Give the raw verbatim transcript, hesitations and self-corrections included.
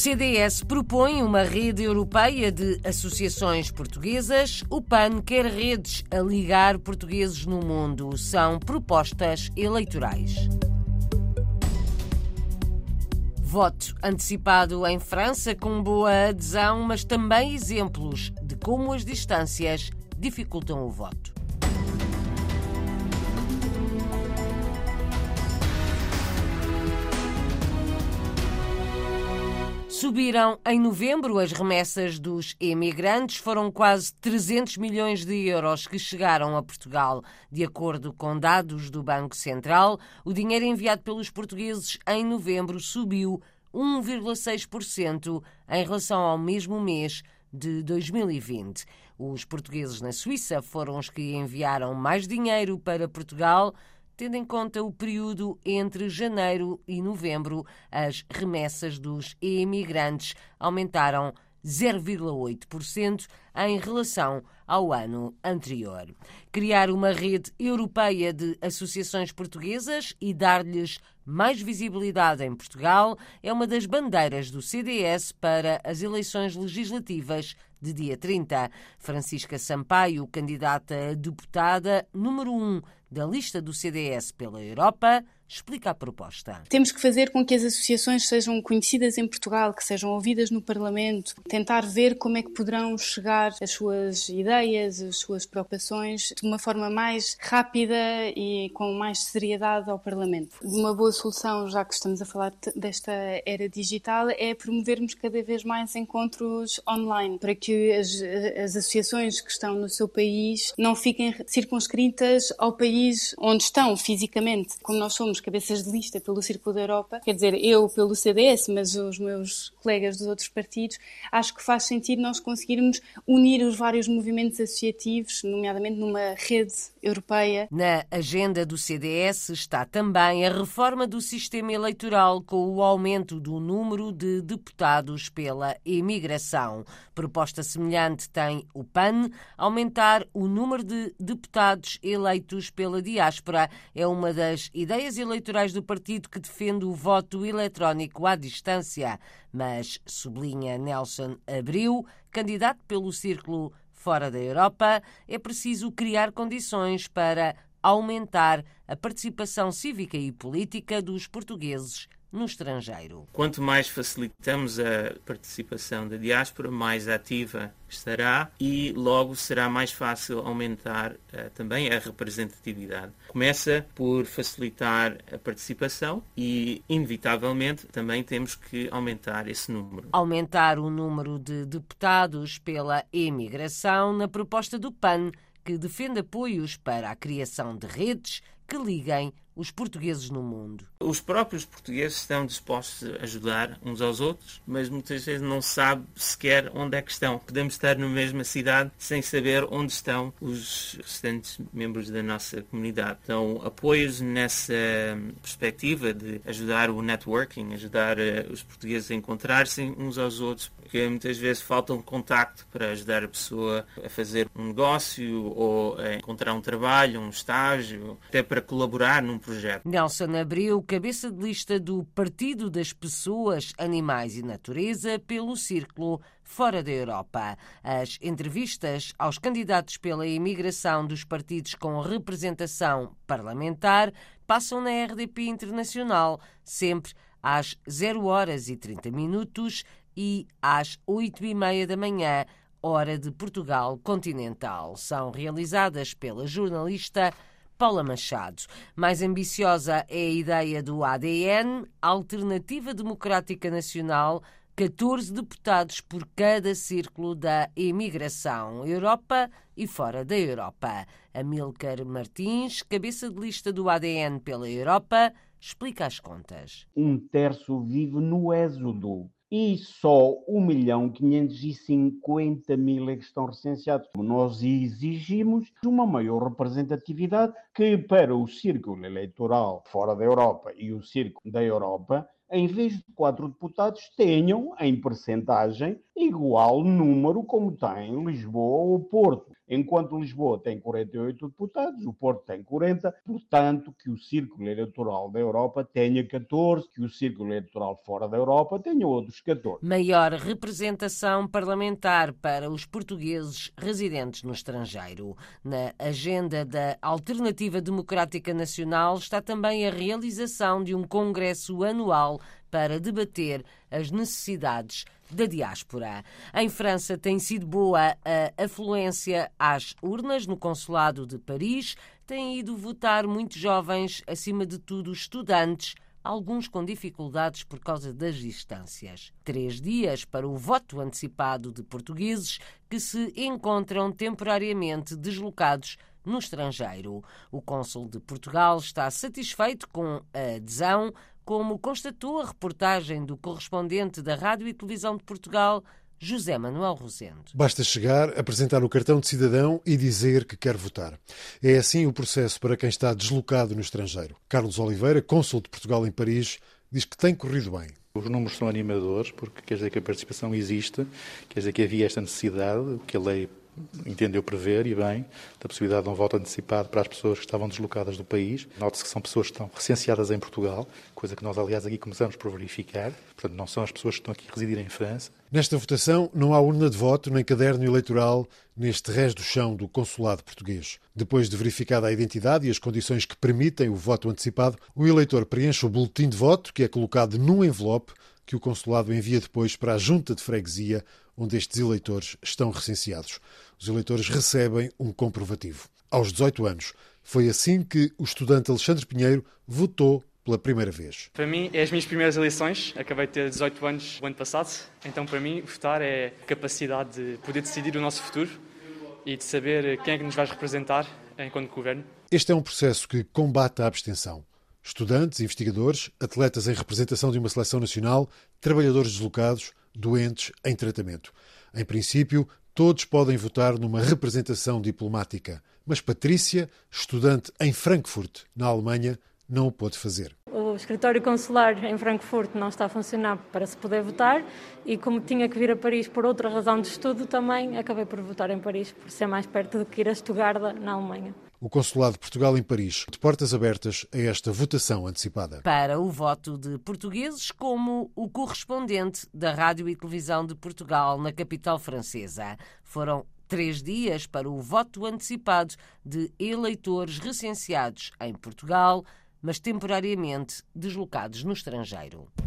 C D S propõe uma rede europeia de associações portuguesas. O P A N quer redes a ligar portugueses no mundo. São propostas eleitorais. Voto antecipado em França com boa adesão, mas também exemplos de como as distâncias dificultam o voto. Subiram em novembro as remessas dos emigrantes. Foram quase trezentos milhões de euros que chegaram a Portugal. De acordo com dados do Banco Central, o dinheiro enviado pelos portugueses em novembro subiu um vírgula seis por cento em relação ao mesmo mês de dois mil e vinte. Os portugueses na Suíça foram os que enviaram mais dinheiro para Portugal. Tendo em conta o período entre janeiro e novembro, as remessas dos imigrantes aumentaram zero vírgula oito por cento em relação ao ano anterior. Criar uma rede europeia de associações portuguesas e dar-lhes mais visibilidade em Portugal é uma das bandeiras do C D S para as eleições legislativas de dia trinta. Francisca Sampaio, candidata a deputada número um da lista do C D S pela Europa, explica a proposta. Temos que fazer com que as associações sejam conhecidas em Portugal, que sejam ouvidas no Parlamento, tentar ver como é que poderão chegar as suas ideias, as suas preocupações de uma forma mais rápida e com mais seriedade ao Parlamento. Uma boa solução, já que estamos a falar desta era digital, é promovermos cada vez mais encontros online, para que as, as associações que estão no seu país não fiquem circunscritas ao país onde estão fisicamente. Como nós somos cabeças de lista pelo Círculo da Europa, quer dizer, eu pelo C D S, mas os meus colegas dos outros partidos, acho que faz sentido nós conseguirmos unir os vários movimentos associativos, nomeadamente numa rede europeia. Na agenda do C D S está também a reforma do sistema eleitoral com o aumento do número de deputados pela imigração. Proposta semelhante tem o P A N. Aumentar o número de deputados eleitos pela diáspora é uma das ideias eleitorais do partido que defende o voto eletrónico à distância, mas, sublinha Nelson Abreu, candidato pelo Círculo Fora da Europa, é preciso criar condições para aumentar a participação cívica e política dos portugueses no estrangeiro. Quanto mais facilitamos a participação da diáspora, mais ativa estará e logo será mais fácil aumentar uh, também a representatividade. Começa por facilitar a participação e, inevitavelmente, também temos que aumentar esse número. Aumentar o número de deputados pela imigração na proposta do P A N, que defende apoios para a criação de redes que liguem os portugueses no mundo. Os próprios portugueses estão dispostos a ajudar uns aos outros, mas muitas vezes não sabem sequer onde é que estão. Podemos estar na mesma cidade sem saber onde estão os restantes membros da nossa comunidade. Então, apoios nessa perspectiva de ajudar o networking, ajudar uh, os portugueses a encontrar-se uns aos outros, porque muitas vezes falta um contacto para ajudar a pessoa a fazer um negócio ou a encontrar um trabalho, um estágio, até para colaborar num projeto. Nelson Abreu, cabeça de lista do Partido das Pessoas, Animais e Natureza pelo Círculo Fora da Europa. As entrevistas aos candidatos pela imigração dos partidos com representação parlamentar passam na R D P Internacional, sempre às zero horas e trinta minutos e às oito e meia da manhã, hora de Portugal continental. São realizadas pela jornalista Paula Machado. Mais ambiciosa é a ideia do A D N, Alternativa Democrática Nacional, catorze deputados por cada círculo da imigração, Europa e fora da Europa. Amílcar Martins, cabeça de lista do A D N pela Europa, explica as contas. Um terço vive no êxodo. E só um milhão quinhentos e cinquenta mil é que estão recenseados. Nós exigimos uma maior representatividade que para o círculo eleitoral fora da Europa e o círculo da Europa, em vez de quatro deputados, tenham em percentagem igual número como tem Lisboa ou Porto. Enquanto Lisboa tem quarenta e oito deputados, o Porto tem quarenta, portanto que o círculo eleitoral da Europa tenha catorze, que o círculo eleitoral fora da Europa tenha outros catorze. Maior representação parlamentar para os portugueses residentes no estrangeiro. Na agenda da Alternativa Democrática Nacional está também a realização de um congresso anual para debater as necessidades da diáspora. Em França tem sido boa a afluência às urnas no consulado de Paris. Têm ido votar muitos jovens, acima de tudo estudantes, alguns com dificuldades por causa das distâncias. Três dias para o voto antecipado de portugueses que se encontram temporariamente deslocados no estrangeiro. O cônsul de Portugal está satisfeito com a adesão, como constatou a reportagem do correspondente da Rádio e Televisão de Portugal, José Manuel Rosendo. Basta chegar, apresentar o cartão de cidadão e dizer que quer votar. É assim o processo para quem está deslocado no estrangeiro. Carlos Oliveira, cônsul de Portugal em Paris, diz que tem corrido bem. Os números são animadores, porque quer dizer que a participação existe, quer dizer que havia esta necessidade, que a lei entendeu prever, e bem, da possibilidade de um voto antecipado para as pessoas que estavam deslocadas do país. Note-se que são pessoas que estão recenseadas em Portugal, coisa que nós, aliás, aqui começamos por verificar. Portanto, não são as pessoas que estão aqui a residir em França. Nesta votação não há urna de voto nem caderno eleitoral neste rés do chão do consulado português. Depois de verificada a identidade e as condições que permitem o voto antecipado, o eleitor preenche o boletim de voto, que é colocado num envelope que o consulado envia depois para a junta de freguesia, onde estes eleitores estão recenseados. Os eleitores recebem um comprovativo. Aos dezoito anos, foi assim que o estudante Alexandre Pinheiro votou pela primeira vez. Para mim, é as minhas primeiras eleições. Acabei de ter dezoito anos o ano passado. Então, para mim, votar é a capacidade de poder decidir o nosso futuro e de saber quem é que nos vai representar enquanto governo. Este é um processo que combate a abstenção. Estudantes, investigadores, atletas em representação de uma seleção nacional, trabalhadores deslocados, doentes em tratamento. Em princípio, todos podem votar numa representação diplomática. Mas Patrícia, estudante em Frankfurt, na Alemanha, não o pôde fazer. O escritório consular em Frankfurt não está a funcionar para se poder votar e, como tinha que vir a Paris por outra razão de estudo, também acabei por votar em Paris, por ser mais perto do que ir a Stuttgart, na Alemanha. O Consulado de Portugal em Paris, de portas abertas a esta votação antecipada. Para o voto de portugueses, como o correspondente da Rádio e Televisão de Portugal na capital francesa. Foram três dias para o voto antecipado de eleitores recenseados em Portugal, mas temporariamente deslocados no estrangeiro.